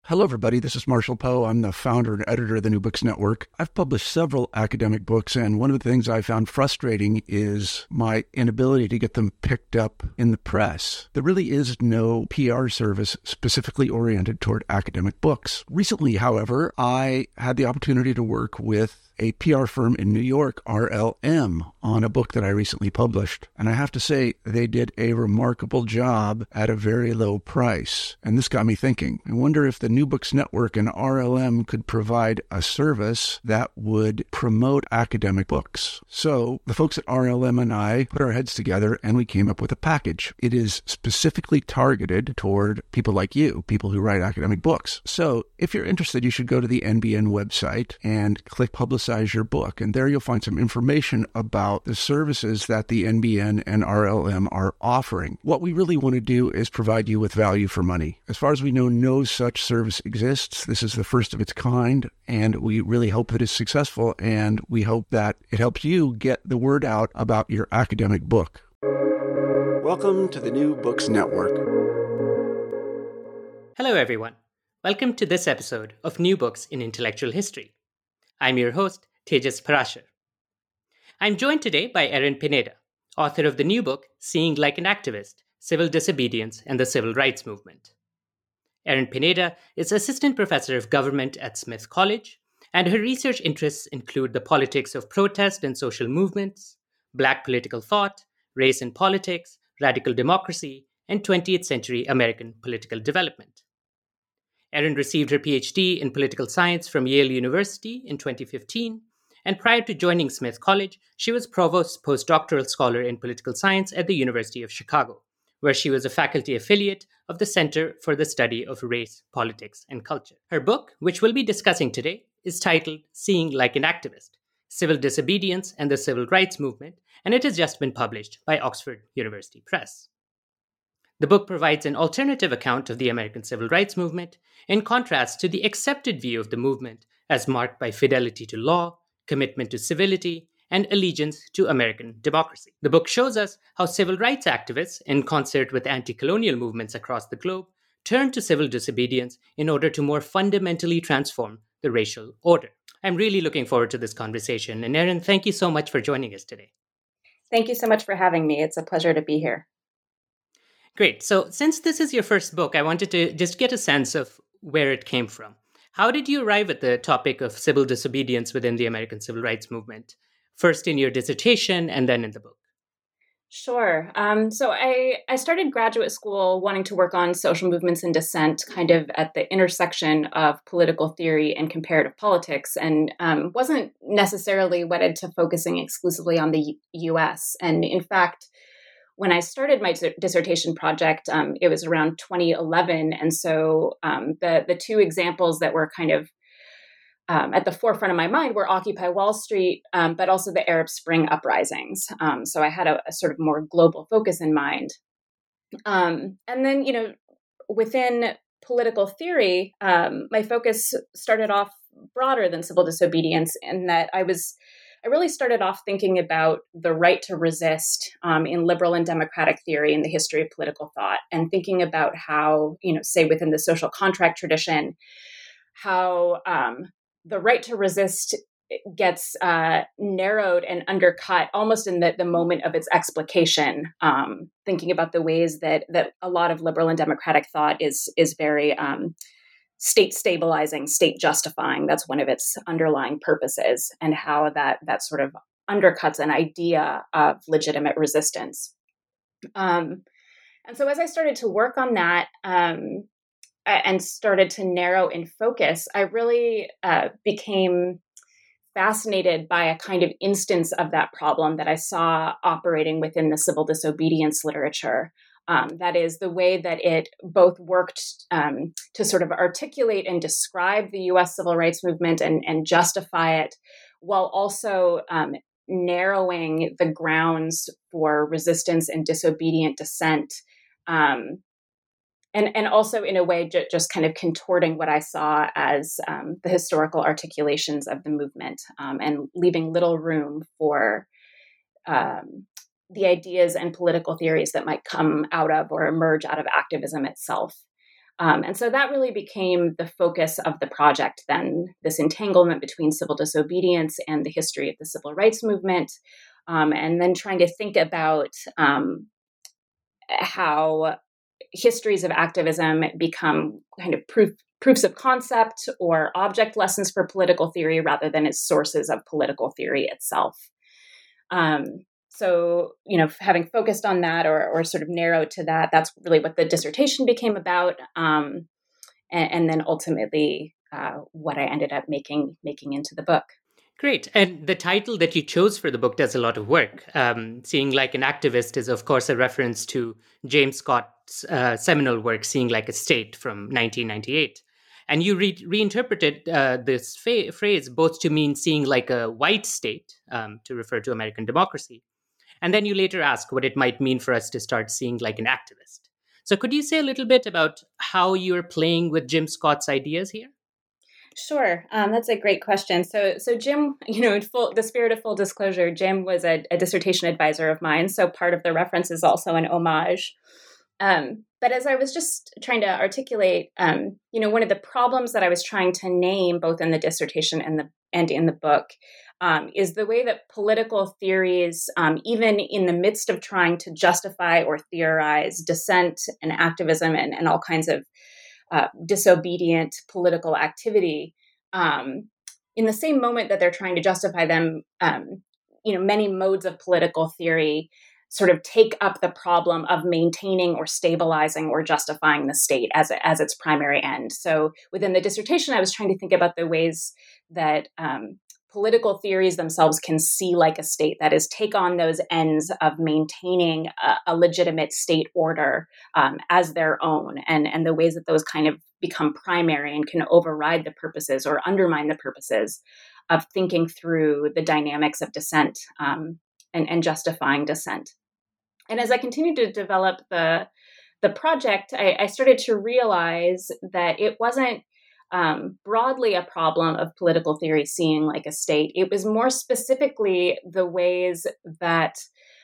Hello, everybody. This is Marshall Poe. I'm the founder and editor of the New Books Network. I've published several academic books, and one of the things I found frustrating is my inability to get them picked up in the press. There really is no PR service specifically oriented toward academic books. Recently, however, I had the opportunity to work with a PR firm in New York, RLM, on a book that I recently published. And I have to say, they did a remarkable job at a very low price. And this got me thinking. I wonder if the New Books Network and RLM could provide a service that would promote academic books. So the folks at RLM and I put our heads together and we came up with a package. It is specifically targeted toward people like you, people who write academic books. So if you're interested, you should go to the NBN website and click Publicize Your Book. And there you'll find some information about the services that the NBN and RLM are offering. What we really want to do is provide you with value for money. As far as we know, no such service exists. This is the first of its kind, and we really hope that it's successful, and we hope that it helps you get the word out about your academic book. Welcome to the New Books Network. Hello, everyone. Welcome to this episode of New Books in Intellectual History. I'm your host, Tejas Parashar. I'm joined today by Erin Pineda, author of the new book, Seeing Like an Activist, Civil Disobedience and the Civil Rights Movement. Erin Pineda is Assistant Professor of Government at Smith College, and her research interests include the politics of protest and social movements, Black political thought, race and politics, radical democracy, and 20th century American political development. Erin received her PhD in political science from Yale University in 2015, and prior to joining Smith College, she was Provost Postdoctoral Scholar in Political Science at the University of Chicago, where she was a faculty affiliate of the Center for the Study of Race, Politics, and Culture. Her book, which we'll be discussing today, is titled Seeing Like an Activist, Civil Disobedience and the Civil Rights Movement, and it has just been published by Oxford University Press. The book provides an alternative account of the American civil rights movement, in contrast to the accepted view of the movement as marked by fidelity to law, commitment to civility, and allegiance to American democracy. The book shows us how civil rights activists, in concert with anti-colonial movements across the globe, turned to civil disobedience in order to more fundamentally transform the racial order. I'm really looking forward to this conversation, and Erin, thank you so much for joining us today. Thank you so much for having me. It's a pleasure to be here. Great. So since this is your first book, I wanted to just get a sense of where it came from. How did you arrive at the topic of civil disobedience within the American civil rights movement? First in your dissertation and then in the book. Sure. So I started graduate school wanting to work on social movements and dissent kind of at the intersection of political theory and comparative politics, and wasn't necessarily wedded to focusing exclusively on the US. And in fact, when I started my dissertation project, it was around 2011. And so the two examples that were kind of at the forefront of my mind were Occupy Wall Street, but also the Arab Spring uprisings. So I had a sort of more global focus in mind. And then, within political theory, my focus started off broader than civil disobedience in that I really started off thinking about the right to resist in liberal and democratic theory in the history of political thought, and thinking about how, say within the social contract tradition, how the right to resist gets narrowed and undercut almost in the moment of its explication, thinking about the ways that a lot of liberal and democratic thought is very state stabilizing, state justifying. That's one of its underlying purposes, and how that sort of undercuts an idea of legitimate resistance. And so as I started to work on that and started to narrow in focus, I really became fascinated by a kind of instance of that problem that I saw operating within the civil disobedience literature. That is the way that it both worked to sort of articulate and describe the U.S. civil rights movement and justify it, while also narrowing the grounds for resistance and disobedient dissent, and also in a way just kind of contorting what I saw as the historical articulations of the movement, and leaving little room for the ideas and political theories that might come out of or emerge out of activism itself. And so that really became the focus of the project then, this entanglement between civil disobedience and the history of the civil rights movement, and then trying to think about how histories of activism become kind of proofs of concept or object lessons for political theory rather than as sources of political theory itself. So, having focused on that or sort of narrowed to that, that's really what the dissertation became about. And then ultimately what I ended up making into the book. Great. And the title that you chose for the book does a lot of work. Seeing Like an Activist is, of course, a reference to James Scott's seminal work, Seeing Like a State from 1998. And you reinterpreted this phrase both to mean seeing like a white state, to refer to American democracy. And then you later ask what it might mean for us to start seeing like an activist. So could you say a little bit about how you're playing with Jim Scott's ideas here? Sure. That's a great question. So Jim, in the spirit of full disclosure, Jim was a dissertation advisor of mine. So part of the reference is also an homage. But as I was just trying to articulate, one of the problems that I was trying to name both in the dissertation and in the book is the way that political theories, even in the midst of trying to justify or theorize dissent and activism and all kinds of disobedient political activity, in the same moment that they're trying to justify them, many modes of political theory sort of take up the problem of maintaining or stabilizing or justifying the state as its primary end. So within the dissertation, I was trying to think about the ways that political theories themselves can see like a state, that is, take on those ends of maintaining a legitimate state order as their own, and the ways that those kind of become primary and can override the purposes or undermine the purposes of thinking through the dynamics of dissent and justifying dissent. And as I continued to develop the project, I started to realize that it wasn't broadly a problem of political theory seeing like a state. It was more specifically the ways that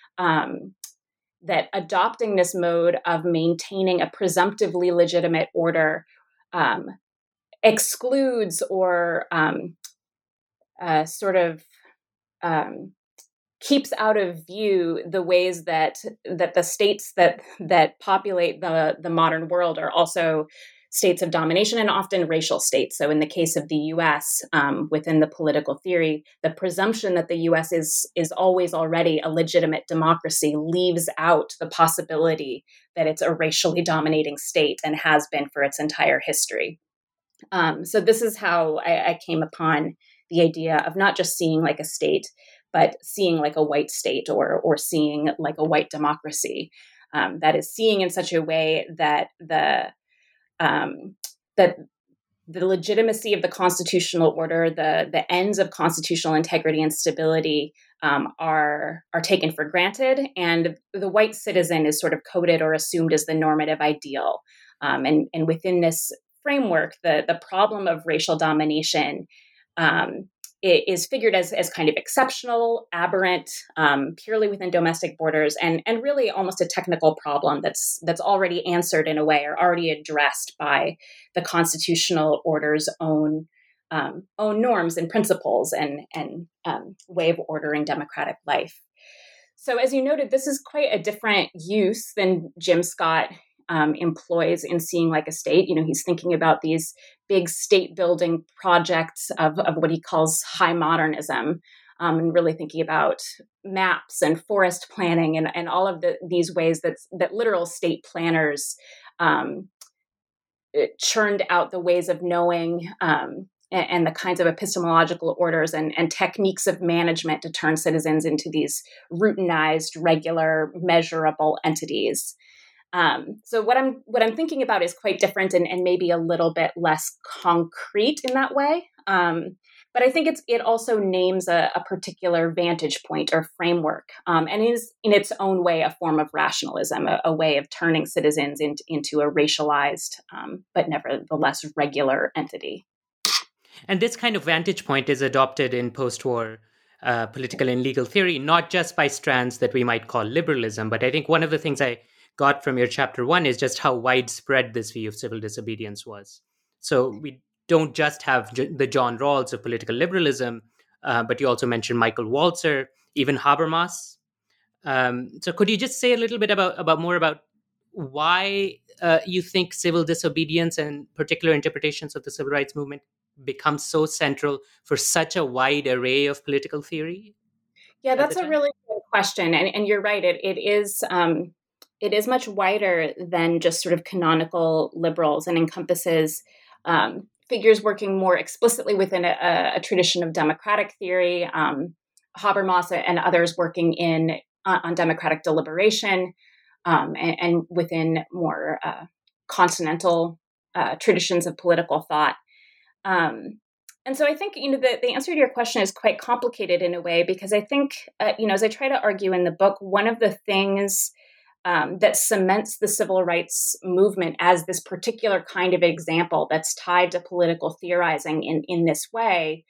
that adopting this mode of maintaining a presumptively legitimate order excludes or keeps out of view the ways that the states that populate the modern world are also states of domination and often racial states. So in the case of the U.S., within the political theory, the presumption that the U.S. is always already a legitimate democracy leaves out the possibility that it's a racially dominating state and has been for its entire history. So this is how I came upon the idea of not just seeing like a state, but seeing like a white state or seeing like a white democracy. That is, seeing in such a way that the legitimacy of the constitutional order, the ends of constitutional integrity and stability are taken for granted, and the white citizen is sort of coded or assumed as the normative ideal. And within this framework, the problem of racial domination is figured as kind of exceptional, aberrant, purely within domestic borders, and really almost a technical problem that's already answered in a way or already addressed by the constitutional order's own norms and principles and way of ordering democratic life. So as you noted, this is quite a different use than Jim Scott employs in seeing like a state. He's thinking about these big state building projects of what he calls high modernism, and really thinking about maps and forest planning and all of these ways that literal state planners churned out the ways of knowing and the kinds of epistemological orders and techniques of management to turn citizens into these routinized, regular, measurable entities. So what I'm thinking about is quite different and maybe a little bit less concrete in that way. But I think it also names a particular vantage point or framework, and is in its own way a form of rationalism, a way of turning citizens into a racialized, but nevertheless regular entity. And this kind of vantage point is adopted in post-war political and legal theory, not just by strands that we might call liberalism, but I think one of the things I got from your chapter 1 is just how widespread this view of civil disobedience was. So we don't just have the John Rawls of political liberalism, but you also mentioned Michael Walzer, even Habermas. So could you just say a little bit about more about why you think civil disobedience and particular interpretations of the civil rights movement become so central for such a wide array of political theory? Yeah, that's a really good question. And you're right. It is much wider than just sort of canonical liberals and encompasses figures working more explicitly within a tradition of democratic theory, Habermas and others working on democratic deliberation, and within more continental traditions of political thought. And so I think, the answer to your question is quite complicated in a way, because I think, as I try to argue in the book, one of the things that cements the civil rights movement as this particular kind of example that's tied to political theorizing in this way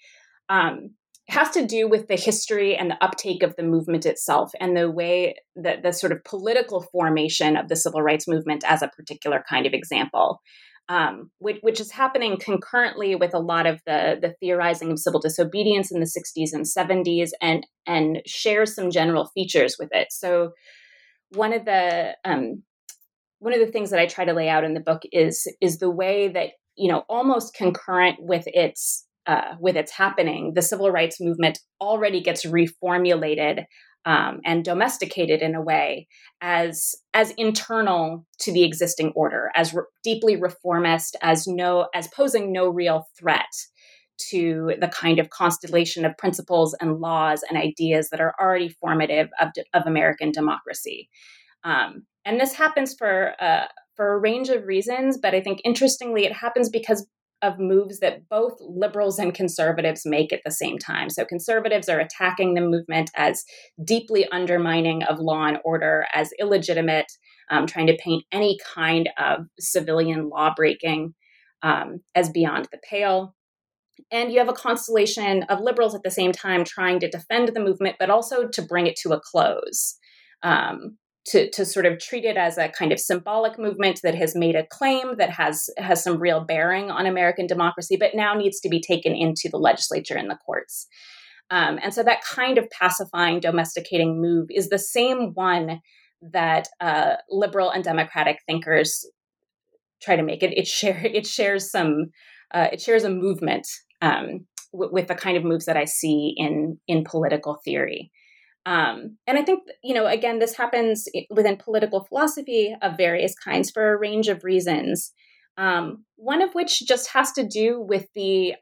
has to do with the history and the uptake of the movement itself, and the way that the sort of political formation of the civil rights movement as a particular kind of example. Which is happening concurrently with a lot of the theorizing of civil disobedience in the 60s and 70s, and shares some general features with it. So one of the things that I try to lay out in the book is the way that, almost concurrent with its happening, the civil rights movement already gets reformulated and domesticated in a way as internal to the existing order, as deeply reformist, as posing no real threat to the kind of constellation of principles and laws and ideas that are already formative of American democracy. And this happens for a range of reasons, but I think interestingly, it happens because of moves that both liberals and conservatives make at the same time. So conservatives are attacking the movement as deeply undermining of law and order, as illegitimate, trying to paint any kind of civilian law breaking as beyond the pale. And you have a constellation of liberals at the same time trying to defend the movement, but also to bring it to a close. To sort of treat it as a kind of symbolic movement that has made a claim that has some real bearing on American democracy, but now needs to be taken into the legislature and the courts. And so that kind of pacifying, domesticating move is the same one that liberal and democratic thinkers try to make. It shares a movement with the kind of moves that I see in political theory. And I think, again, this happens within political philosophy of various kinds for a range of reasons. One of which just has to do with the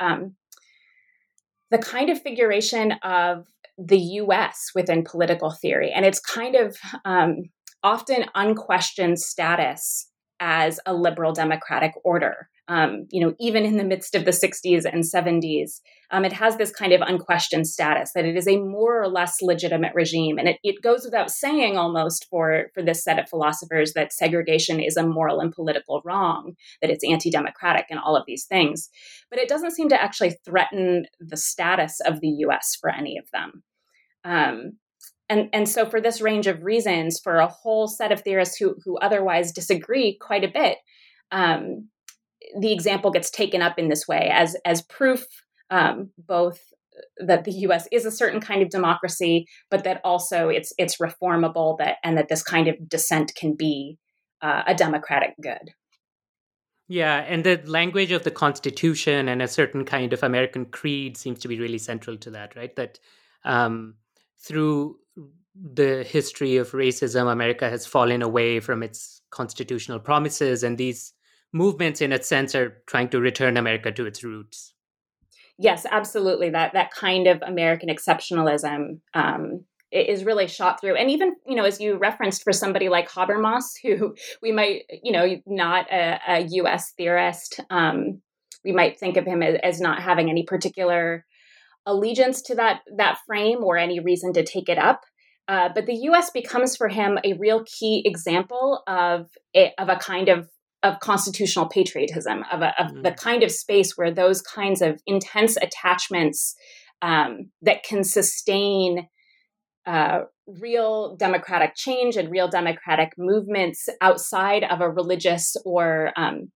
kind of figuration of the U.S. within political theory, and its kind of often unquestioned status as a liberal democratic order. Even in the midst of the 60s and 70s, it has this kind of unquestioned status that it is a more or less legitimate regime. And it goes without saying almost for this set of philosophers that segregation is a moral and political wrong, that it's anti-democratic and all of these things. But it doesn't seem to actually threaten the status of the U.S. for any of them. And so for this range of reasons, for a whole set of theorists who otherwise disagree quite a bit, the example gets taken up in this way as proof, both that the U.S. is a certain kind of democracy, but that also it's reformable, and that this kind of dissent can be a democratic good. Yeah, and the language of the Constitution and a certain kind of American creed seems to be really central to that, right? That through the history of racism, America has fallen away from its constitutional promises, and these movements, in a sense, are trying to return America to its roots. Yes, absolutely. That kind of American exceptionalism is really shot through. And even, as you referenced, for somebody like Habermas, who we might, not a U.S. theorist, we might think of him as not having any particular allegiance to that frame or any reason to take it up. But the U.S. becomes for him a real key example of a kind of constitutional patriotism, of the kind of space where those kinds of intense attachments that can sustain real democratic change and real democratic movements outside of a religious or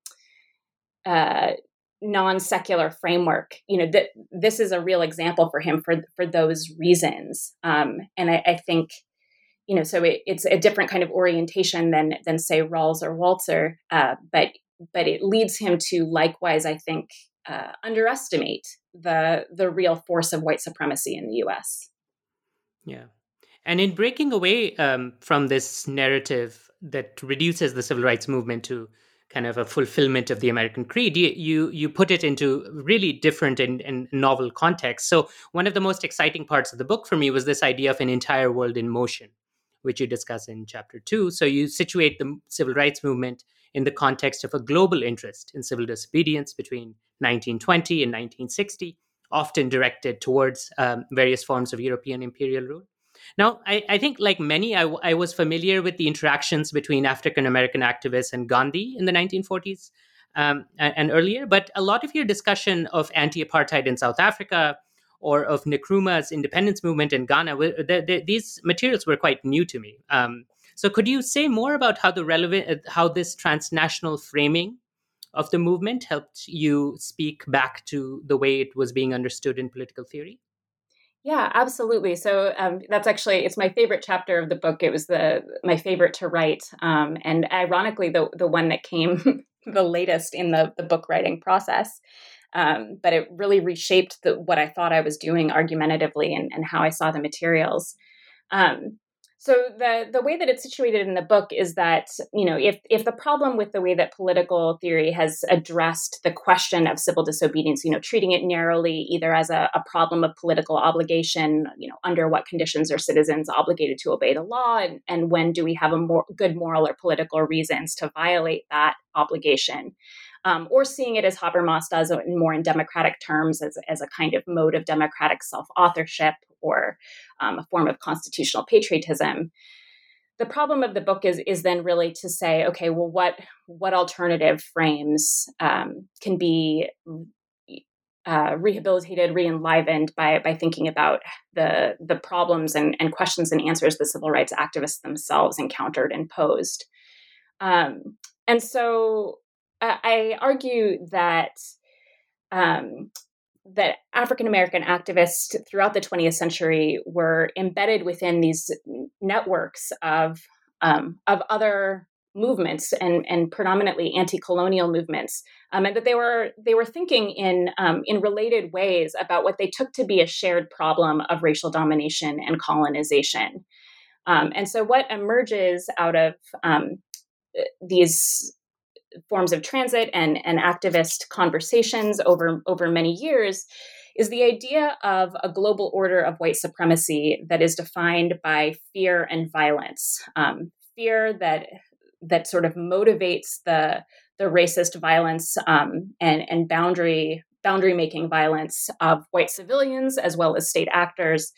non-secular framework. This is a real example for him for those reasons. And I think, so it's a different kind of orientation than say Rawls or Walzer, but it leads him to likewise, I think, underestimate the real force of white supremacy in the U.S. Yeah. And in breaking away from this narrative that reduces the civil rights movement to kind of a fulfillment of the American creed, you put it into really different and novel contexts. So one of the most exciting parts of the book for me was this idea of an entire world in motion, which you discuss in chapter 2. So you situate the civil rights movement in the context of a global interest in civil disobedience between 1920 and 1960, often directed towards various forms of European imperial rule. Now, I think, like many, I was familiar with the interactions between African American activists and Gandhi in the 1940s and earlier, but a lot of your discussion of anti-apartheid in South Africa or of Nkrumah's independence movement in Ghana, these materials were quite new to me. So could you say more about how this transnational framing of the movement helped you speak back to the way it was being understood in political theory? Yeah, absolutely. So that's actually, it's my favorite chapter of the book. It was my favorite to write. And ironically, the one that came the latest in the book writing process. But it really reshaped what I thought I was doing argumentatively and how I saw the materials. So the way that it's situated in the book is that, if the problem with the way that political theory has addressed the question of civil disobedience, treating it narrowly, either as a problem of political obligation, under what conditions are citizens obligated to obey the law, and when do we have good moral or political reasons to violate that obligation, or seeing it as Habermas does more in democratic terms as a kind of mode of democratic self-authorship or a form of constitutional patriotism. The problem of the book is then really to say, okay, well, what alternative frames can be rehabilitated, re-enlivened by thinking about the problems and questions and answers the civil rights activists themselves encountered and posed. And so I argue that that African American activists throughout the 20th century were embedded within these networks of other movements and predominantly anti-colonial movements, and that they were thinking in related ways about what they took to be a shared problem of racial domination and colonization. And so, what emerges out of these forms of transit and activist conversations over many years is the idea of a global order of white supremacy that is defined by fear and violence. Fear that sort of motivates the racist violence and boundary making violence of white civilians as well as state actors,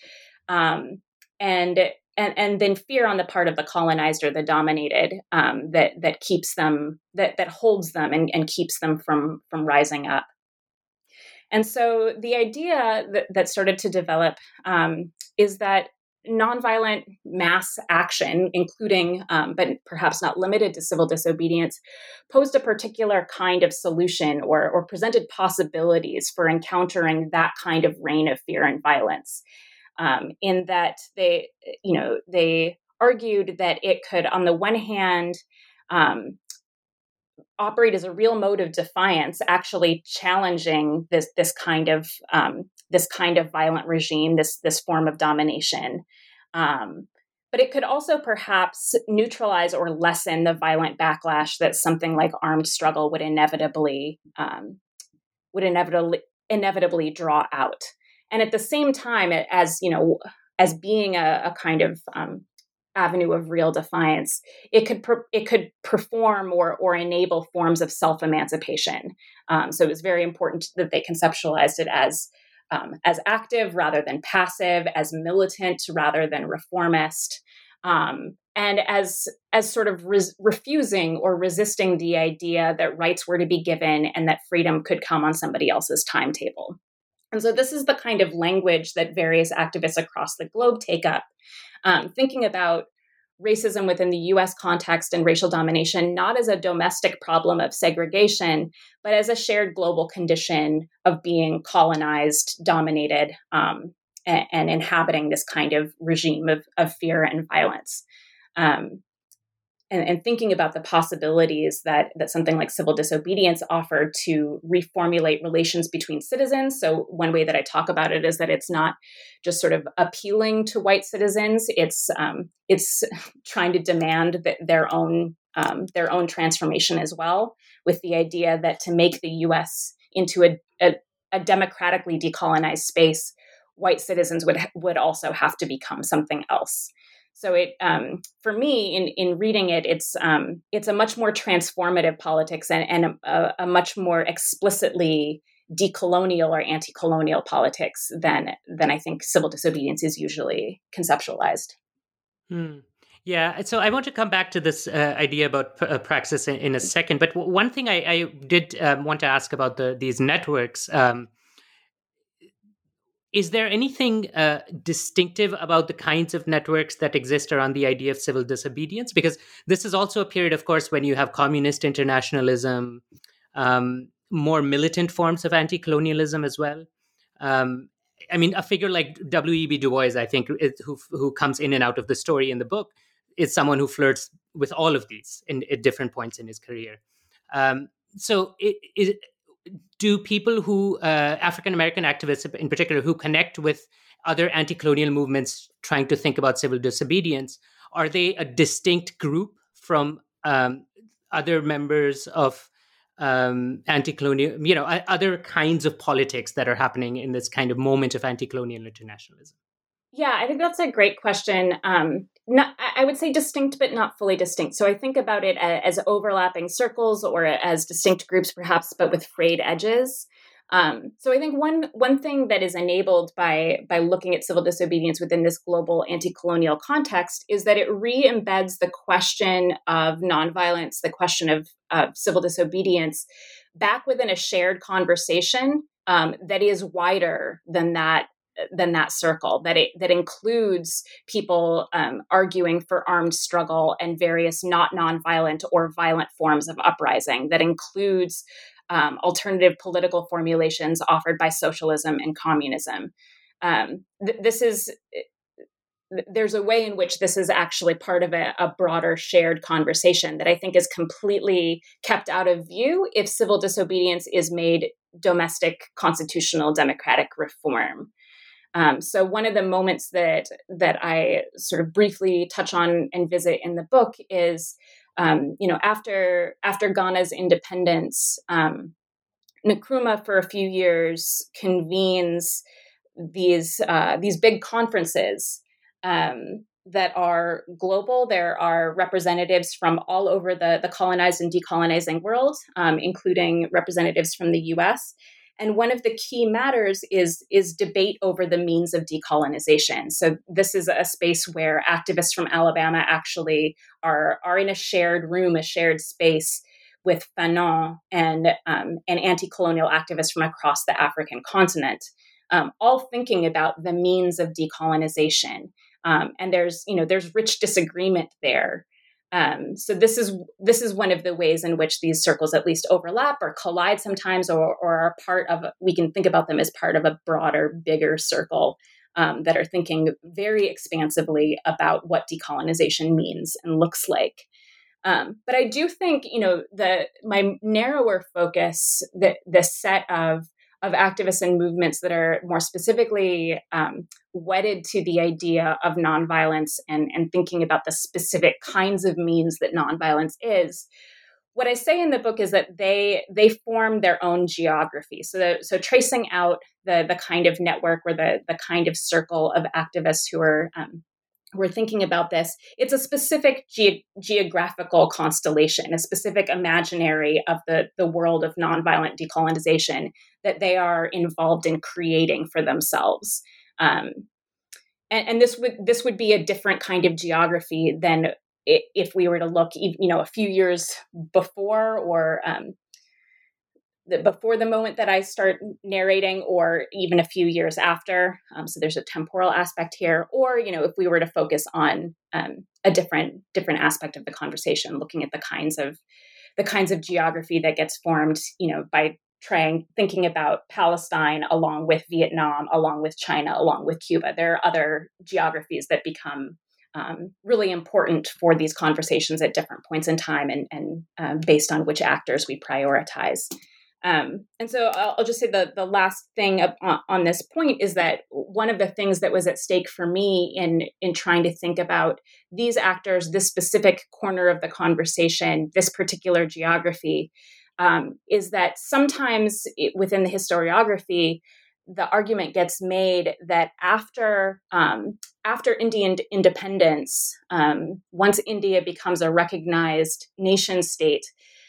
and then fear on the part of the colonized or the dominated that keeps them, that holds them and keeps them from rising up. And so the idea that started to develop is that nonviolent mass action, including but perhaps not limited to civil disobedience, posed a particular kind of solution or presented possibilities for encountering that kind of reign of fear and violence. In that they argued that it could, on the one hand, operate as a real mode of defiance, actually challenging this kind of violent regime, this form of domination. But it could also perhaps neutralize or lessen the violent backlash that something like armed struggle would inevitably draw out. And at the same time, as being a kind of avenue of real defiance, it could perform or enable forms of self-emancipation. So it was very important that they conceptualized it as active rather than passive, as militant rather than reformist, and as sort of refusing or resisting the idea that rights were to be given and that freedom could come on somebody else's timetable. And so this is the kind of language that various activists across the globe take up, thinking about racism within the US context and racial domination, not as a domestic problem of segregation, but as a shared global condition of being colonized, dominated, and inhabiting this kind of regime of fear and violence. And thinking about the possibilities that something like civil disobedience offered to reformulate relations between citizens. So one way that I talk about it is that it's not just sort of appealing to white citizens; it's trying to demand their own transformation as well, with the idea that to make the U.S. into a democratically decolonized space, white citizens would also have to become something else. So it, for me, in reading it, it's a much more transformative politics and a much more explicitly decolonial or anti-colonial politics than I think civil disobedience is usually conceptualized. Yeah, so I want to come back to this idea about praxis in a second. But one thing I did want to ask about these networks. Is there anything distinctive about the kinds of networks that exist around the idea of civil disobedience? Because this is also a period, of course, when you have communist internationalism, more militant forms of anti-colonialism as well. I mean, a figure like W.E.B. Du Bois, I think, who comes in and out of the story in the book, is someone who flirts with all of these at different points in his career. Do people who, African-American activists in particular, who connect with other anti-colonial movements trying to think about civil disobedience, are they a distinct group from other members of anti-colonial, other kinds of politics that are happening in this kind of moment of anti-colonial internationalism? Yeah, I think that's a great question. I would say distinct, but not fully distinct. So I think about it as overlapping circles or as distinct groups, perhaps, but with frayed edges. So I think one thing that is enabled by looking at civil disobedience within this global anti-colonial context is that it re-embeds the question of nonviolence, the question of civil disobedience, back within a shared conversation that is wider than that circle, that includes people arguing for armed struggle and various not nonviolent or violent forms of uprising, that includes alternative political formulations offered by socialism and communism. There's a way in which this is actually part of a broader shared conversation that I think is completely kept out of view if civil disobedience is made domestic constitutional democratic reform. So one of the moments that I sort of briefly touch on and visit in the book is, after Ghana's independence, Nkrumah for a few years convenes these big conferences that are global. There are representatives from all over the colonized and decolonizing world, including representatives from the U.S. And one of the key matters is debate over the means of decolonization. So this is a space where activists from Alabama actually are in a shared room, a shared space with Fanon and anti-colonial activists from across the African continent, all thinking about the means of decolonization. And there's rich disagreement there. So this is one of the ways in which these circles at least overlap or collide sometimes, or are part of. We can think about them as part of a broader, bigger circle that are thinking very expansively about what decolonization means and looks like. But I do think my narrower focus, the set of activists and movements that are more specifically wedded to the idea of nonviolence and thinking about the specific kinds of means that nonviolence is. What I say in the book is that they form their own geography. So tracing out the kind of network or the kind of circle of activists who are thinking about this, it's a specific geographical constellation, a specific imaginary of the world of nonviolent decolonization that they are involved in creating for themselves. And this would be a different kind of geography than if we were to look, a few years before, or before the moment that I start narrating, or even a few years after. So there's a temporal aspect here. Or, if we were to focus on a different aspect of the conversation, looking at the kinds of geography that gets formed, by thinking about Palestine along with Vietnam, along with China, along with Cuba. There are other geographies that become really important for these conversations at different points in time, and based on which actors we prioritize. And so I'll just say the last thing on this point is that one of the things that was at stake for me in trying to think about these actors, this specific corner of the conversation, this particular geography, is that sometimes within the historiography, the argument gets made that after Indian independence, once India becomes a recognized nation state,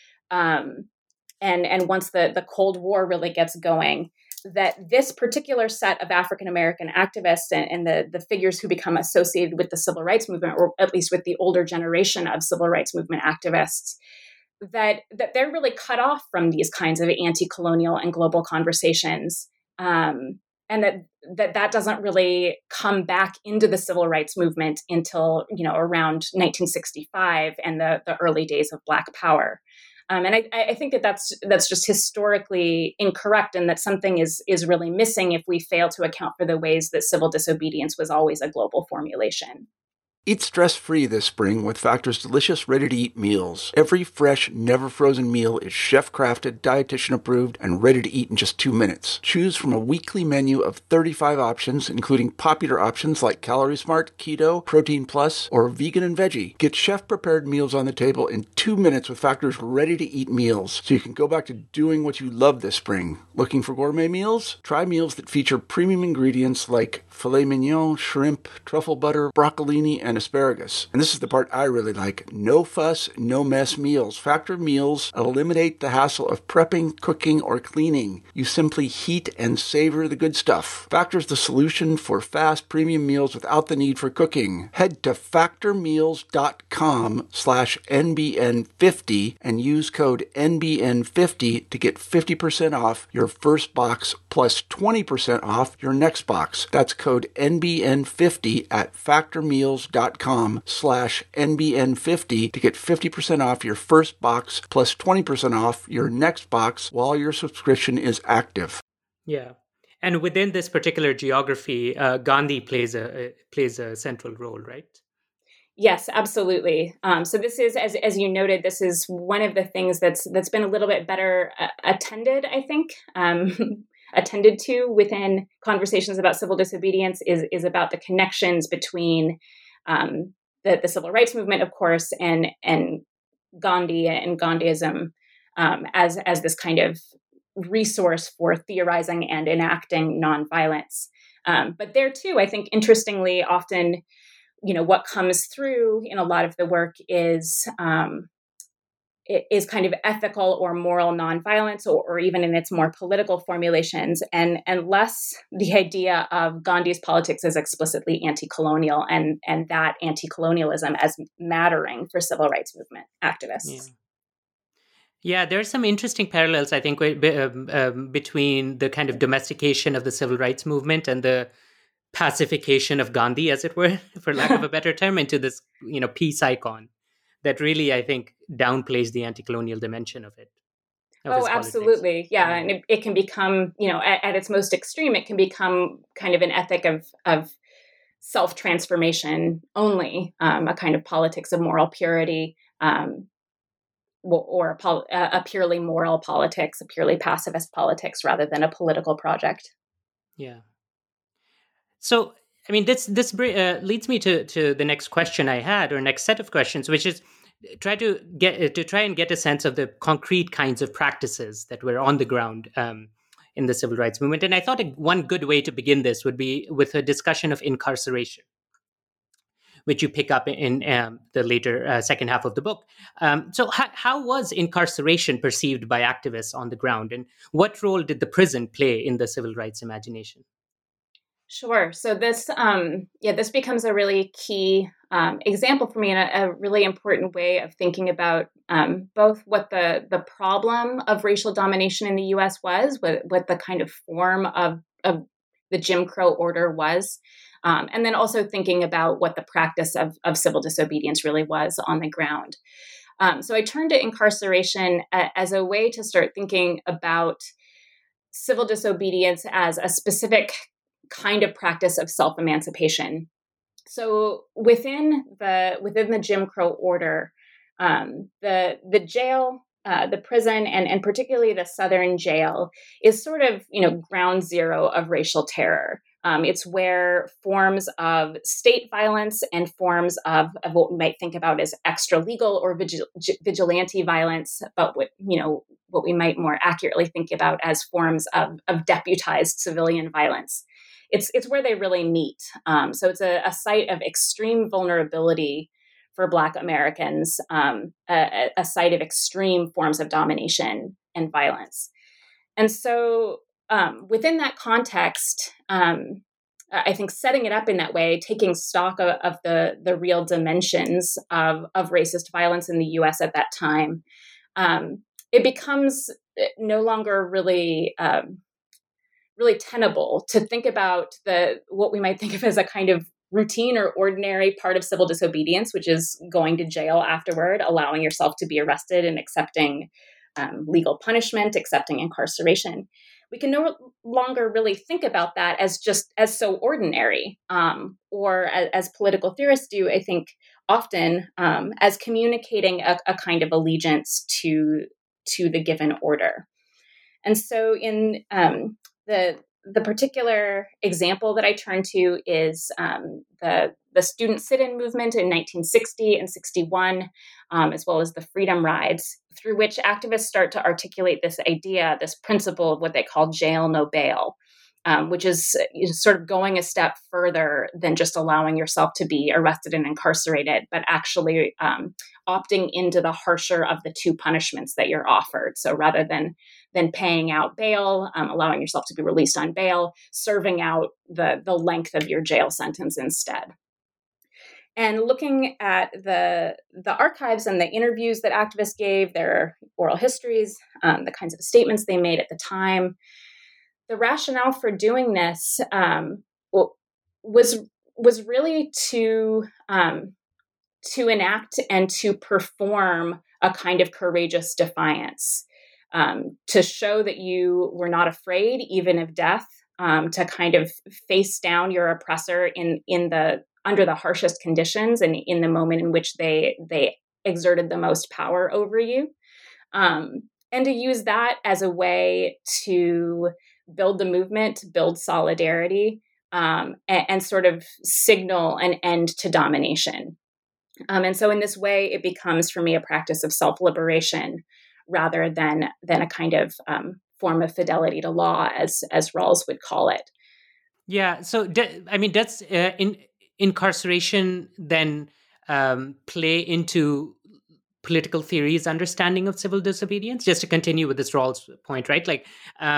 and once the Cold War really gets going, that this particular set of African American activists and the figures who become associated with the civil rights movement, or at least with the older generation of civil rights movement activists, that they're really cut off from these kinds of anti-colonial and global conversations, and that doesn't really come back into the civil rights movement until around 1965 and the early days of Black Power. And I think that's just historically incorrect, and that something is really missing if we fail to account for the ways that civil disobedience was always a global formulation. Eat stress-free this spring with Factor's delicious ready-to-eat meals. Every fresh, never-frozen meal is chef-crafted, dietitian-approved, and ready to eat in just 2 minutes. Choose from a weekly menu of 35 options, including popular options like Calorie Smart, Keto, Protein Plus, or Vegan and Veggie. Get chef-prepared meals on the table in 2 minutes with Factor's ready-to-eat meals, so you can go back to doing what you love this spring. Looking for gourmet meals? Try meals that feature premium ingredients like filet mignon, shrimp, truffle butter, broccolini, and asparagus. And this is the part I really like. No fuss, no mess meals. Factor meals eliminate the hassle of prepping, cooking, or cleaning. You simply heat and savor the good stuff. Factor's the solution for fast premium meals without the need for cooking. Head to factormeals.com/NBN50 and use code NBN50 to get 50% off your first box plus 20% off your next box. That's code NBN50 at factormeals.com/NBN50 to get 50% off your first box plus 20% off your next box while your subscription is active. Yeah. And within this particular geography, Gandhi plays a central role, right? Yes, absolutely. So this is, as you noted, this is one of the things that's been a little bit better attended, I think. Attended to within conversations about civil disobedience is about the connections between the civil rights movement, of course, and Gandhi and Gandhiism as this kind of resource for theorizing and enacting nonviolence. But there too, I think, interestingly, often, what comes through in a lot of the work is kind of ethical or moral nonviolence, or even in its more political formulations, and less the idea of Gandhi's politics as explicitly anti-colonial and that anti-colonialism as mattering for civil rights movement activists. Yeah, there are some interesting parallels, I think, between the kind of domestication of the civil rights movement and the pacification of Gandhi, as it were, for lack of a better term, into this, peace icon that really, I think, downplays the anti-colonial dimension of it. Oh, absolutely. Yeah. And it can become, at its most extreme, it can become kind of an ethic of self-transformation only, a kind of politics of moral purity, or a purely moral politics, a purely pacifist politics, rather than a political project. Yeah. So, I mean, this leads me to the next question I had, or next set of questions, which is try and get a sense of the concrete kinds of practices that were on the ground in the civil rights movement. And I thought one good way to begin this would be with a discussion of incarceration, which you pick up in the later second half of the book. So how was incarceration perceived by activists on the ground, and what role did the prison play in the civil rights imagination? Sure. So this becomes a really key example for me, and a really important way of thinking about both what the problem of racial domination in the U.S. was, what the kind of form of the Jim Crow order was, and then also thinking about what the practice of civil disobedience really was on the ground. So I turned to incarceration as a way to start thinking about civil disobedience as a specific kind of practice of self-emancipation. So within the Jim Crow order, the jail, the prison, and particularly the Southern jail is sort of ground zero of racial terror. It's where forms of state violence and forms of what we might think about as extra legal or vigilante violence, but what we might more accurately think about as forms of deputized civilian violence. It's where they really meet. So it's a site of extreme vulnerability for Black Americans, a site of extreme forms of domination and violence. And so within that context, I think setting it up in that way, taking stock of the real dimensions of racist violence in the U.S. at that time, it becomes no longer really tenable to think about what we might think of as a kind of routine or ordinary part of civil disobedience, which is going to jail afterward, allowing yourself to be arrested and accepting legal punishment, accepting incarceration. We can no longer really think about that as so ordinary, or as political theorists do, I think, often as communicating a kind of allegiance to the given order. And so in the particular example that I turn to is the student sit-in movement in 1960 and 61, as well as the Freedom Rides, through which activists start to articulate this idea, this principle of what they call jail, no bail, which is sort of going a step further than just allowing yourself to be arrested and incarcerated, but actually opting into the harsher of the two punishments that you're offered. So rather than paying out bail, allowing yourself to be released on bail, serving out the length of your jail sentence instead. And looking at the archives and the interviews that activists gave, their oral histories, the kinds of statements they made at the time, the rationale for doing this was really to enact and to perform a kind of courageous defiance, to show that you were not afraid even of death, to kind of face down your oppressor under the harshest conditions and in the moment in which they exerted the most power over you, and to use that as a way to build the movement, build solidarity, and sort of signal an end to domination. And so in this way, it becomes for me a practice of self-liberation rather than a kind of form of fidelity to law, as Rawls would call it. Yeah. So, does incarceration then play into political theory's understanding of civil disobedience? Just to continue with this Rawls point, right? Like,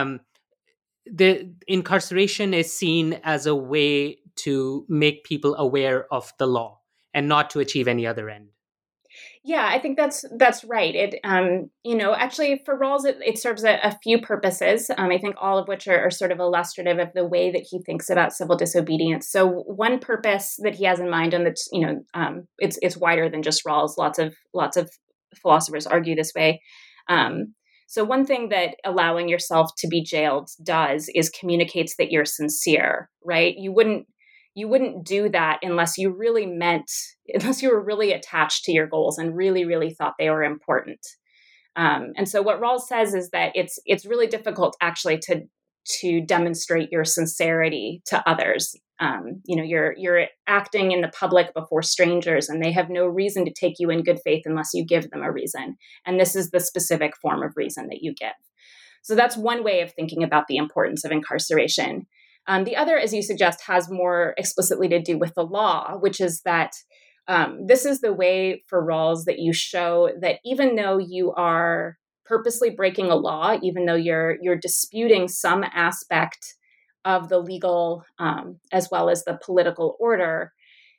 the incarceration is seen as a way to make people aware of the law and not to achieve any other end. Yeah, I think that's right. It, actually for Rawls, it serves a few purposes. I think all of which are sort of illustrative of the way that he thinks about civil disobedience. So one purpose that he has in mind, and that's it's wider than just Rawls. Lots of philosophers argue this way. So one thing that allowing yourself to be jailed does is communicates that you're sincere, right? You wouldn't do that unless you were really attached to your goals and really, really thought they were important. And so what Rawls says is that it's really difficult actually to demonstrate your sincerity to others. You're acting in the public before strangers, and they have no reason to take you in good faith unless you give them a reason. And this is the specific form of reason that you give. So that's one way of thinking about the importance of incarceration. The other, as you suggest, has more explicitly to do with the law, which is that this is the way for Rawls that you show that even though you are purposely breaking a law, even though you're disputing some aspect of the legal as well as the political order,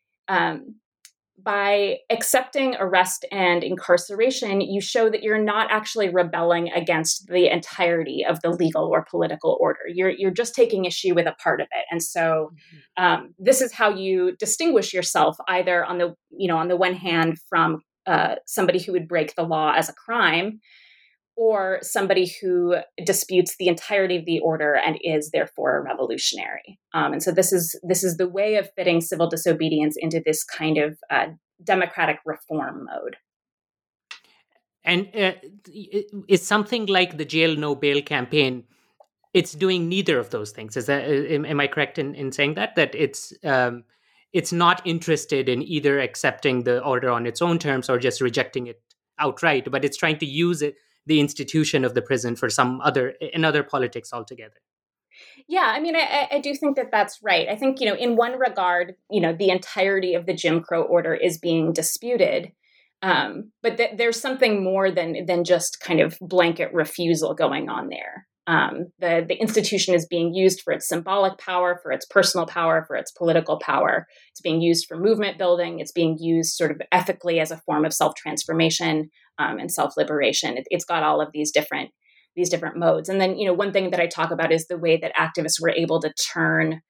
by accepting arrest and incarceration, you show that you're not actually rebelling against the entirety of the legal or political order. You're just taking issue with a part of it. And so this is how you distinguish yourself, either on the one hand from somebody who would break the law as a crime, or somebody who disputes the entirety of the order and is therefore a revolutionary. And so this is the way of fitting civil disobedience into this kind of democratic reform mode. And is something like the Jail No Bail campaign, it's doing neither of those things? Is that, am I correct in saying that it's not interested in either accepting the order on its own terms or just rejecting it outright, but it's trying to use the institution of the prison for another politics altogether? Yeah, I mean, I do think that that's right. I think, in one regard, the entirety of the Jim Crow order is being disputed. But there's something more than just kind of blanket refusal going on there. The institution is being used for its symbolic power, for its personal power, for its political power. It's being used for movement building. It's being used sort of ethically as a form of self-transformation and self-liberation. It's got all of these different modes. And then, one thing that I talk about is the way that activists were able to turn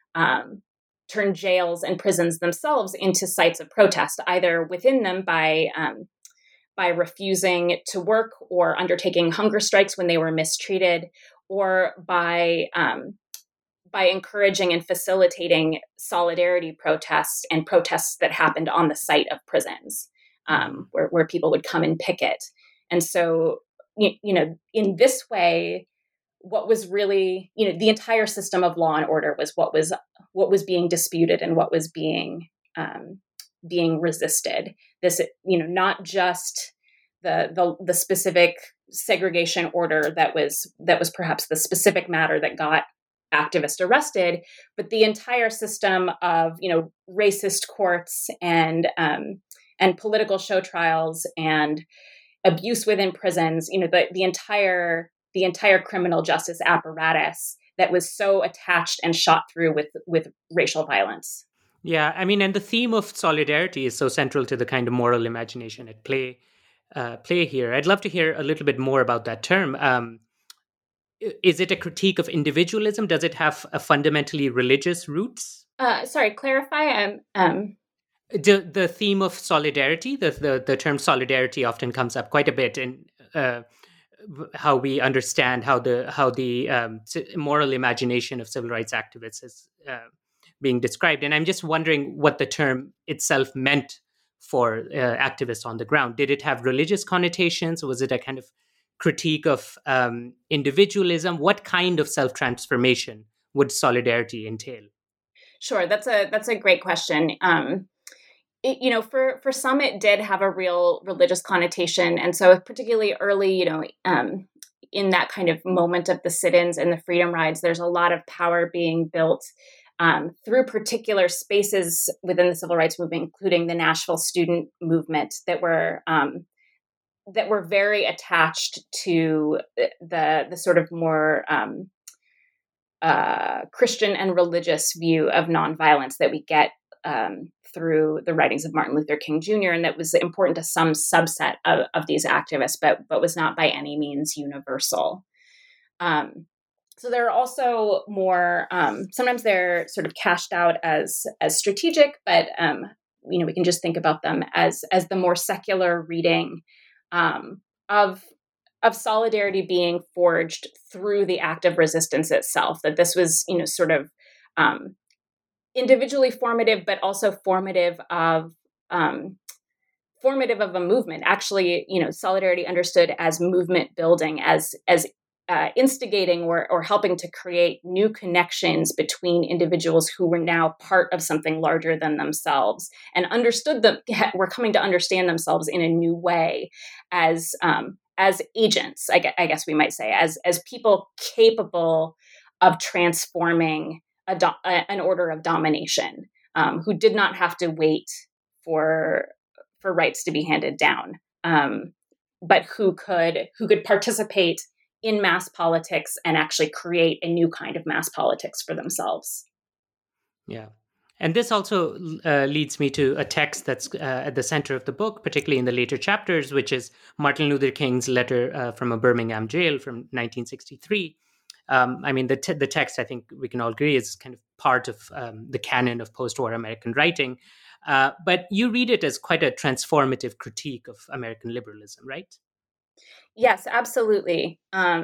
jails and prisons themselves into sites of protest, either within them by refusing to work or undertaking hunger strikes when they were mistreated, or by encouraging and facilitating solidarity protests and protests that happened on the site of prisons, where people would come and picket. And so, in this way, what was really, the entire system of law and order was what was being disputed and what was being resisted. This, not just the specific segregation order that was perhaps the specific matter that got activists arrested, but the entire system of racist courts and political show trials and abuse within prisons. The entire criminal justice apparatus that was so attached and shot through with racial violence. Yeah, I mean, and the theme of solidarity is so central to the kind of moral imagination at play here. I'd love to hear a little bit more about that term. Is it a critique of individualism? Does it have a fundamentally religious roots? Sorry, clarify. The theme of solidarity, the term solidarity often comes up quite a bit in how we understand how the moral imagination of civil rights activists is being described. And I'm just wondering what the term itself meant for activists on the ground. Did it have religious connotations? Was it a kind of critique of individualism? What kind of self-transformation would solidarity entail? Sure, that's a great question. For some, it did have a real religious connotation. And so particularly early, in that kind of moment of the sit-ins and the freedom rides, there's a lot of power being built through particular spaces within the civil rights movement, including the Nashville student movement, that were very attached to the sort of more Christian and religious view of nonviolence that we get through the writings of Martin Luther King Jr., and that was important to some subset of these activists, but was not by any means universal. So there are also more, sometimes they're sort of cashed out as strategic, but we can just think about them as the more secular reading of solidarity being forged through the act of resistance itself. That this was, sort of individually formative, but also formative of a movement. Actually, solidarity understood as movement building, as instigating or helping to create new connections between individuals who were now part of something larger than themselves, and were coming to understand themselves in a new way as agents. I guess we might say as people capable of transforming an order of domination, who did not have to wait for rights to be handed down, but who could participate in mass politics and actually create a new kind of mass politics for themselves. Yeah. And this also leads me to a text that's at the center of the book, particularly in the later chapters, which is Martin Luther King's letter from a Birmingham jail from 1963. The text, I think we can all agree, is kind of part of the canon of post-war American writing. But you read it as quite a transformative critique of American liberalism, right? Yes, absolutely.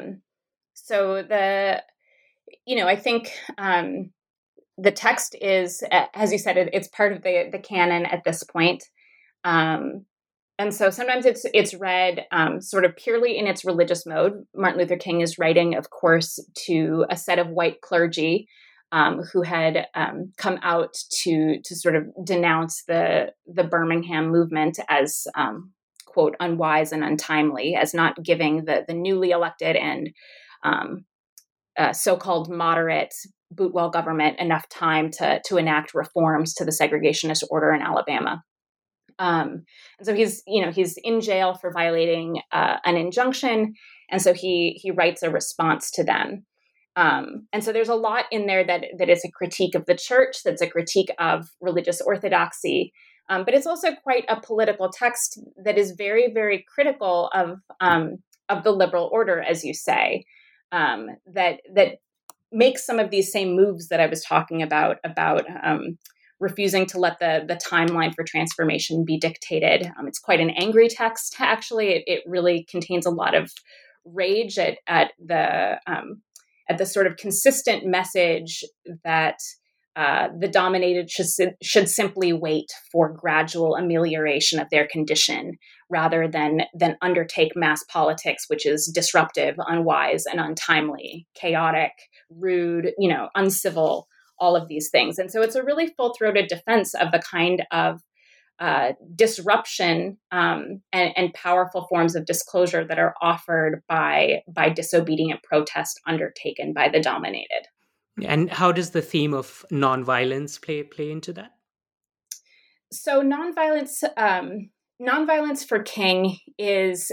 I think the text is, as you said, it's part of the canon at this point. And so sometimes it's read sort of purely in its religious mode. Martin Luther King is writing, of course, to a set of white clergy who had come out to sort of denounce the Birmingham movement as quote unwise and untimely, as not giving the newly elected and so-called moderate Boutwell government enough time to enact reforms to the segregationist order in Alabama. And so he's in jail for violating an injunction, and so he writes a response to them. And so there's a lot in there that is a critique of the church, that's a critique of religious orthodoxy, but it's also quite a political text that is very, very critical of the liberal order, as you say, that makes some of these same moves that I was talking about refusing to let the timeline for transformation be dictated. It's quite an angry text, actually. It really contains a lot of rage at the sort of consistent message that the dominated should simply wait for gradual amelioration of their condition rather than undertake mass politics, which is disruptive, unwise, and untimely, chaotic, rude, uncivil, all of these things. And so it's a really full-throated defense of the kind of disruption and powerful forms of disclosure that are offered by disobedient protest undertaken by the dominated. And how does the theme of nonviolence play into that? So nonviolence for King is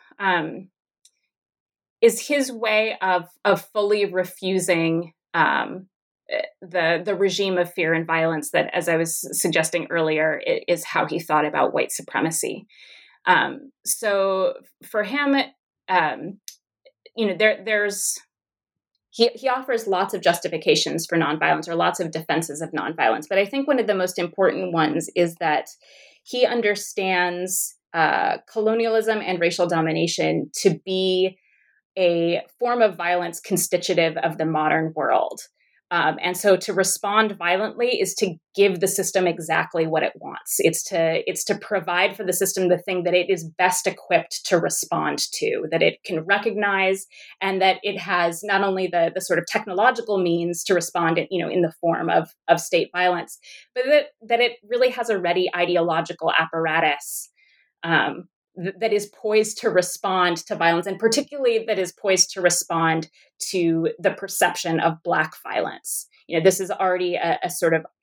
his way of fully refusing the regime of fear and violence that, as I was suggesting earlier, is how he thought about white supremacy. So for him, he offers lots of justifications for nonviolence or lots of defenses of nonviolence. But I think one of the most important ones is that he understands colonialism and racial domination to be a form of violence constitutive of the modern world. And so to respond violently is to give the system exactly what it wants. It's to provide for the system the thing that it is best equipped to respond to, that it can recognize, and that it has not only the sort of technological means to respond in the form of state violence, but that it really has a ready ideological apparatus that is poised to respond to violence, and particularly that is poised to respond to the perception of Black violence. This is already a sort of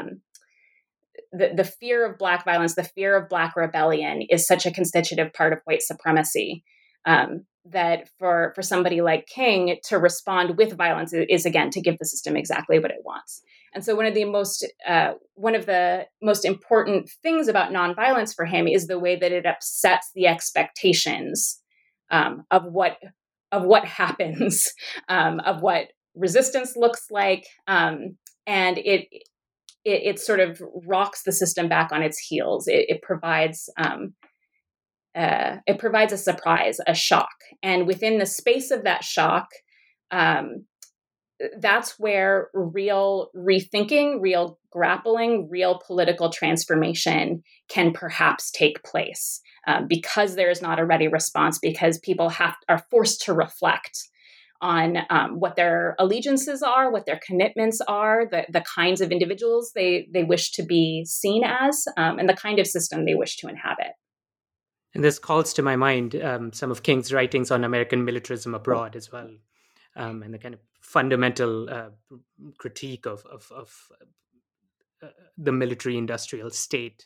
the fear of Black violence, the fear of Black rebellion is such a constitutive part of white supremacy that for somebody like King to respond with violence is again to give the system exactly what it wants. And so one of the most important things about nonviolence for him is the way that it upsets the expectations of what happens, of what resistance looks like, and it sort of rocks the system back on its heels. It provides a surprise, a shock, and within the space of that shock, that's where real rethinking, real grappling, real political transformation can perhaps take place, because there is not a ready response, because people are forced to reflect on what their allegiances are, what their commitments are, the kinds of individuals they wish to be seen as, and the kind of system they wish to inhabit. And this calls to my mind some of King's writings on American militarism abroad as well, and the kind of fundamental critique of the military-industrial state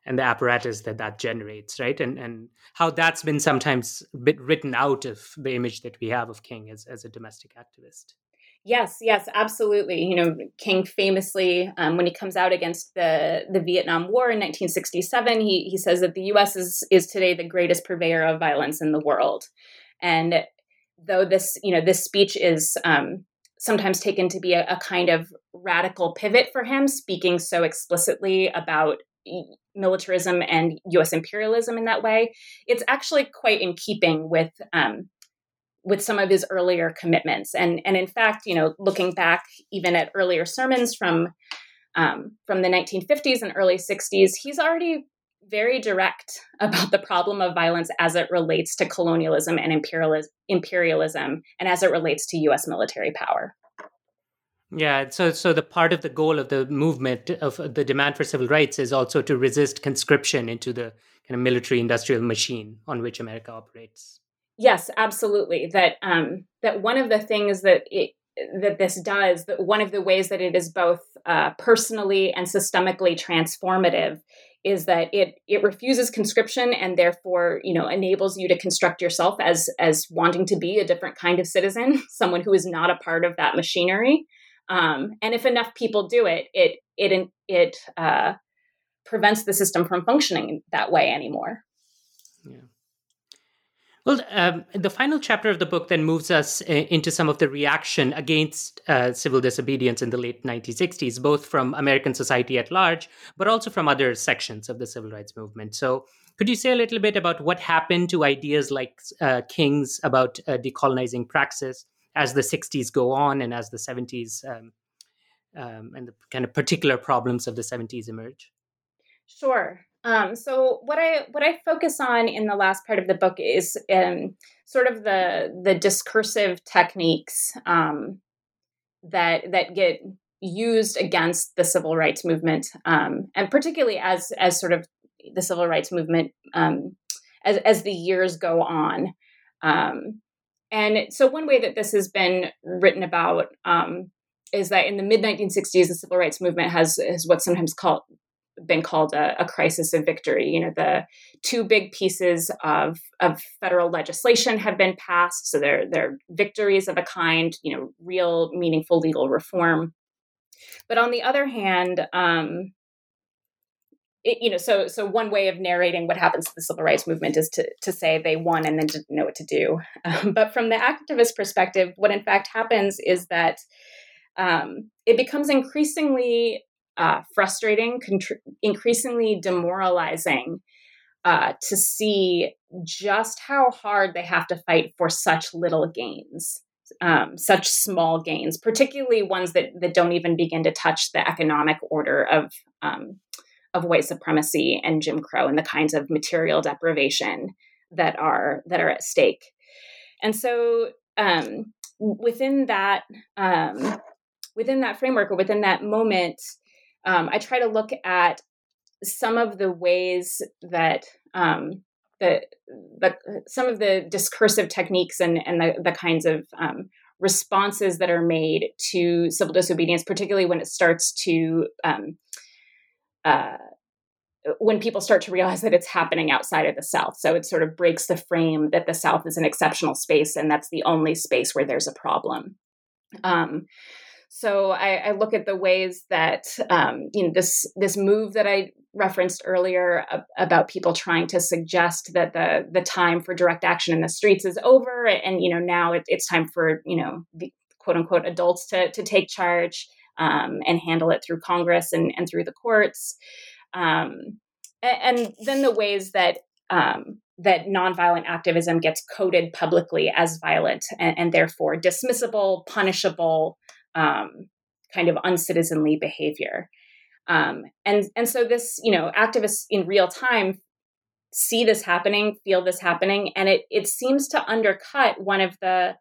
and the apparatus that generates, right? And how that's been sometimes a bit written out of the image that we have of King as a domestic activist. Yes, absolutely. King famously, when he comes out against the Vietnam War in 1967, he says that the U.S. is today the greatest purveyor of violence in the world. And though this speech is sometimes taken to be a kind of radical pivot for him, speaking so explicitly about militarism and U.S. imperialism in that way, it's actually quite in keeping with some of his earlier commitments. And in fact, looking back even at earlier sermons from the 1950s and early 60s, he's already very direct about the problem of violence as it relates to colonialism and imperialism and as it relates to U.S. military power. Yeah, so the part of the goal of the movement of the demand for civil rights is also to resist conscription into the kind of military industrial machine on which America operates. Yes, absolutely. That one of the things that this does, that one of the ways that it is both personally and systemically transformative, is that it refuses conscription and therefore enables you to construct yourself as wanting to be a different kind of citizen, someone who is not a part of that machinery. And if enough people do it, it prevents the system from functioning that way anymore. Yeah. Well, the final chapter of the book then moves us into some of the reaction against civil disobedience in the late 1960s, both from American society at large, but also from other sections of the civil rights movement. So could you say a little bit about what happened to ideas like King's about decolonizing praxis as the 60s go on and as the 70s and the kind of particular problems of the 70s emerge? Sure. So what I focus on in the last part of the book is sort of the discursive techniques that get used against the civil rights movement, and particularly as sort of the civil rights movement as the years go on. And so one way that this has been written about is that in the mid 1960s, the civil rights movement has what's sometimes been called a crisis of victory. The two big pieces of federal legislation have been passed, so they're victories of a kind, real meaningful legal reform. But on the other hand, so one way of narrating what happens to the civil rights movement is to say they won and then didn't know what to do. But from the activist perspective, what in fact happens is that it becomes increasingly frustrating, increasingly demoralizing to see just how hard they have to fight for such little gains, such small gains, particularly ones that don't even begin to touch the economic order of white supremacy and Jim Crow and the kinds of material deprivation that are at stake. And so within that framework, or within that moment, I try to look at some of the ways that some of the discursive techniques and the kinds of responses that are made to civil disobedience, particularly when it starts to when people start to realize that it's happening outside of the South. So it sort of breaks the frame that the South is an exceptional space and that's the only space where there's a problem. So I look at the ways that this move that I referenced earlier about people trying to suggest that the time for direct action in the streets is over, and now it's time for the quote unquote adults to take charge and handle it through Congress and through the courts, and then the ways that that nonviolent activism gets coded publicly as violent and therefore dismissible, punishable. Kind of uncitizenly behavior. And so this, activists in real time see this happening, feel this happening, and it seems to undercut one of the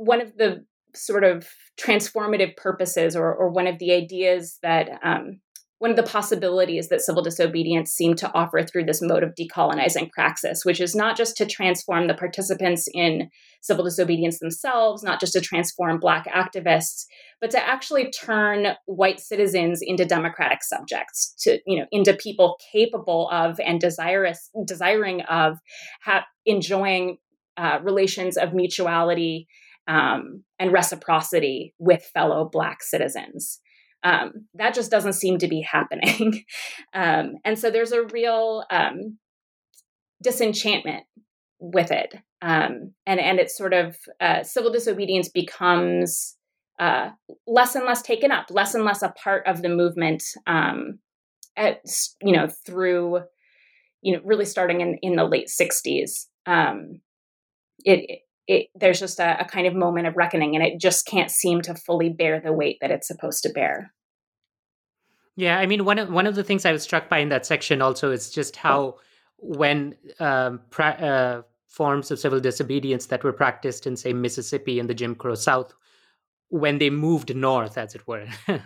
sort of transformative purposes or one of the ideas that one of the possibilities that civil disobedience seemed to offer through this mode of decolonizing praxis, which is not just to transform the participants in civil disobedience themselves, not just to transform Black activists, but to actually turn white citizens into democratic subjects, into people capable of and desiring of enjoying relations of mutuality and reciprocity with fellow Black citizens. That just doesn't seem to be happening. And so there's a real disenchantment with it. And it's sort of civil disobedience becomes less and less taken up, less and less a part of the movement through, really starting in the late 60s. There's just a kind of moment of reckoning, and it just can't seem to fully bear the weight that it's supposed to bear. Yeah, I mean, one of the things I was struck by in that section also is just how when forms of civil disobedience that were practiced in, say, Mississippi and the Jim Crow South, when they moved north, as it were,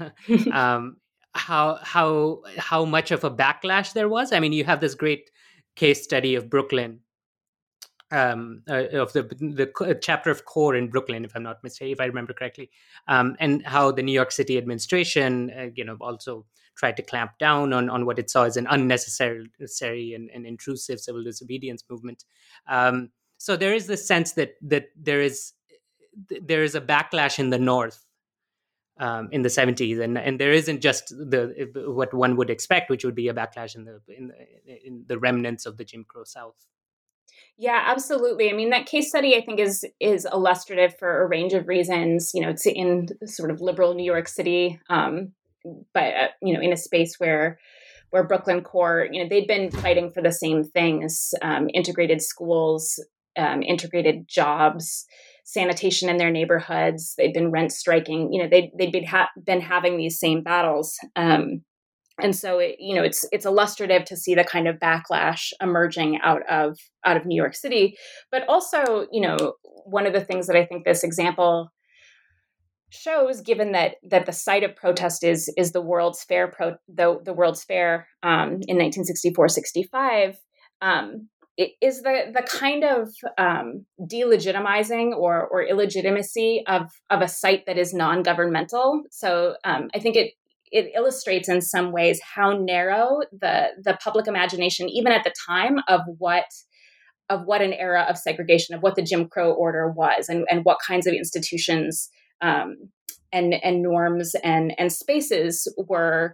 how much of a backlash there was. I mean, you have this great case study of Brooklyn, of the chapter of CORE in Brooklyn, if I'm not mistaken, if I remember correctly, and how the New York City administration, also tried to clamp down on what it saw as an unnecessary and intrusive civil disobedience movement. So there is this sense that there is a backlash in the North in the 70s, and there isn't just what one would expect, which would be a backlash in the remnants of the Jim Crow South. Yeah, absolutely. I mean, that case study, I think, is illustrative for a range of reasons. It's in sort of liberal New York City, but in a space where Brooklyn CORE, they'd been fighting for the same things: integrated schools, integrated jobs, sanitation in their neighborhoods. They'd been rent striking. They'd been having these same battles. And so it's illustrative to see the kind of backlash emerging out of New York City. But also, one of the things that I think this example shows, given that the site of protest is the World's Fair, the World's Fair in 1964-65, it is the kind of delegitimizing or illegitimacy of a site that is non-governmental. So I think it illustrates in some ways how narrow the public imagination, even at the time, of what an era of segregation, of what the Jim Crow order was, and what kinds of institutions and norms and spaces were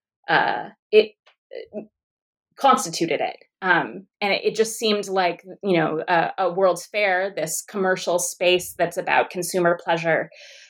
constituted it. And it just seemed like a World's Fair, this commercial space that's about consumer pleasure.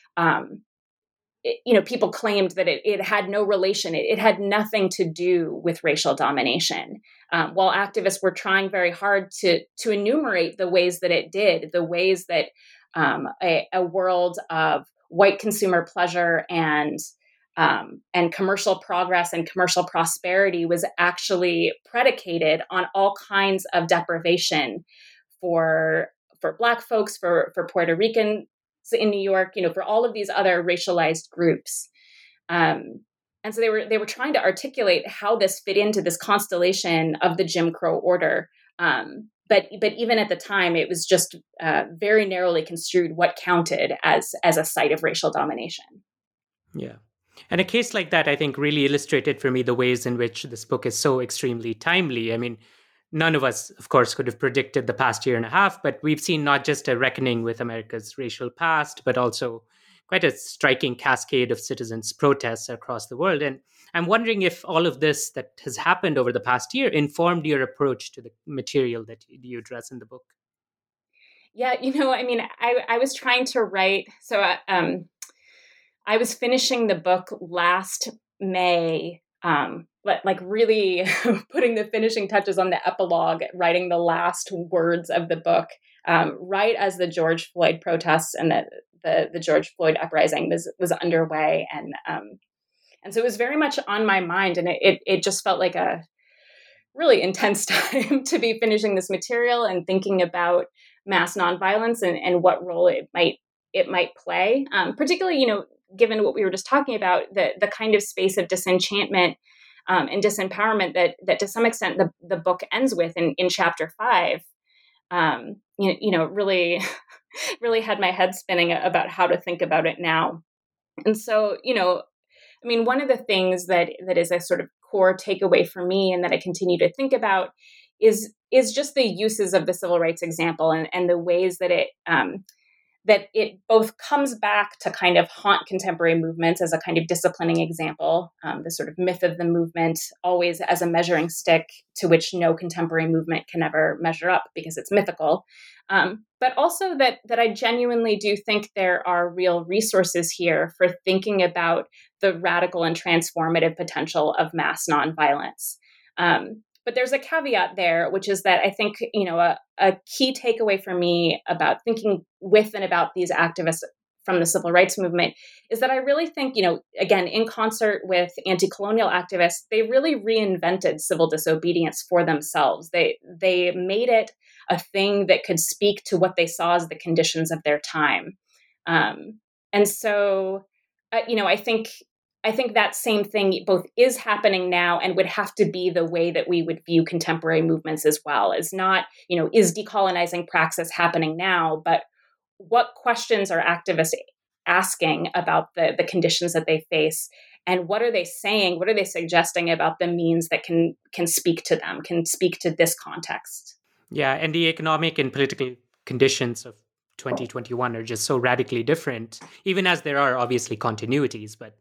People claimed that it had no relation. It had nothing to do with racial domination. While activists were trying very hard to enumerate the ways that it did, the ways that a world of white consumer pleasure and commercial progress and commercial prosperity was actually predicated on all kinds of deprivation for Black folks, for Puerto Ricans in New York, for all of these other racialized groups. And so they were trying to articulate how this fit into this constellation of the Jim Crow order. But even at the time, it was just very narrowly construed what counted as a site of racial domination. Yeah. And a case like that, I think, really illustrated for me the ways in which this book is so extremely timely. I mean, none of us, of course, could have predicted the past year and a half, but we've seen not just a reckoning with America's racial past, but also quite a striking cascade of citizens' protests across the world. And I'm wondering if all of this that has happened over the past year informed your approach to the material that you address in the book. Yeah, I was trying to write, so I was finishing the book last May, really putting the finishing touches on the epilogue, writing the last words of the book, right as the George Floyd protests and the George Floyd uprising was underway. And so it was very much on my mind, and it just felt like a really intense time to be finishing this material and thinking about mass nonviolence and what role it might play. Particularly, given what we were just talking about, the kind of space of disenchantment and disempowerment that to some extent the book ends with in chapter 5, really, really had my head spinning about how to think about it now. And so, one of the things that is a sort of core takeaway for me and that I continue to think about is just the uses of the civil rights example and the ways that it both comes back to kind of haunt contemporary movements as a kind of disciplining example, the sort of myth of the movement always as a measuring stick to which no contemporary movement can ever measure up because it's mythical. But also that I genuinely do think there are real resources here for thinking about the radical and transformative potential of mass nonviolence. But there's a caveat there, which is that I think, a key takeaway for me about thinking with and about these activists from the civil rights movement is that I really think, again, in concert with anti-colonial activists, they really reinvented civil disobedience for themselves. They made it a thing that could speak to what they saw as the conditions of their time. And so, I think that same thing both is happening now and would have to be the way that we would view contemporary movements as well. Is not, is decolonizing praxis happening now, but what questions are activists asking about the conditions that they face, and what are they saying? What are they suggesting about the means that can speak to them, can speak to this context? Yeah, and the economic and political conditions of 2021 are just so radically different, even as there are obviously continuities, but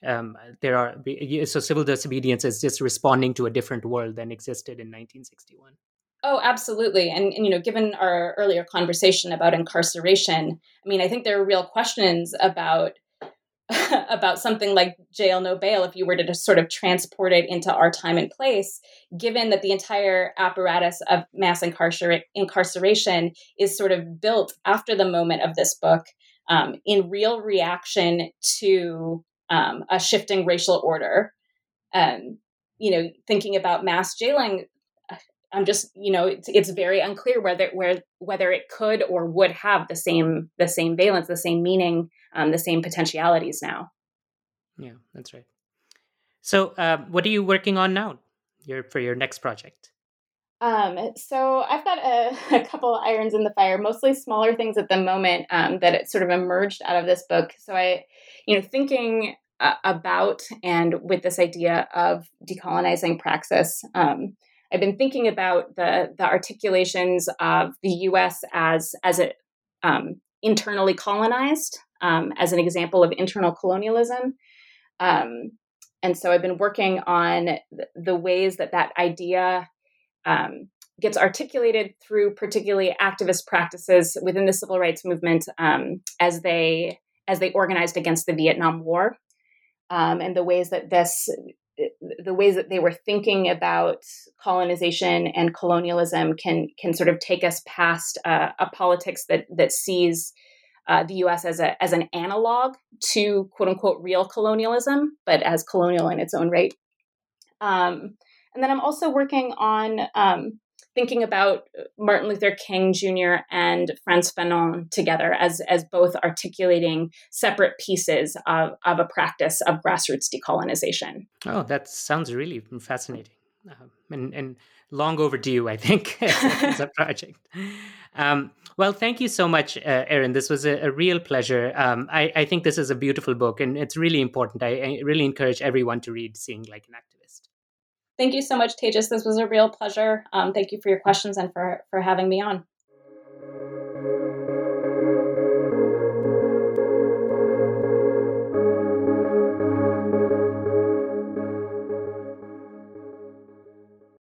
so civil disobedience is just responding to a different world than existed in 1961. Oh, absolutely. And given our earlier conversation about incarceration, I think there are real questions about something like jail, no bail, if you were to just sort of transport it into our time and place, given that the entire apparatus of mass incarceration is sort of built after the moment of this book in real reaction to a shifting racial order. Thinking about mass jailing, I'm just, it's very unclear whether it could or would have the same valence, the same meaning, the same potentialities now. Yeah, that's right. So, what are you working on now for your next project? So I've got a couple irons in the fire, mostly smaller things at the moment that it sort of emerged out of this book. So thinking about and with this idea of decolonizing praxis, I've been thinking about the articulations of the U.S. as it internally colonized, as an example of internal colonialism. And so I've been working on the ways that idea gets articulated through particularly activist practices within the civil rights movement as they organized against the Vietnam War, and the ways that they were thinking about colonization and colonialism can sort of take us past a politics that sees the U.S. as an analog to quote unquote real colonialism, but as colonial in its own right. And then I'm also working on thinking about Martin Luther King Jr. and Frantz Fanon together as both articulating separate pieces of a practice of grassroots decolonization. Oh, that sounds really fascinating, and long overdue, I think, as a project. Well, thank you so much, Erin. This was a real pleasure. I think this is a beautiful book, and it's really important. I really encourage everyone to read Seeing Like an Activist. Thank you so much, Tejas. This was a real pleasure. Thank you for your questions and for having me on.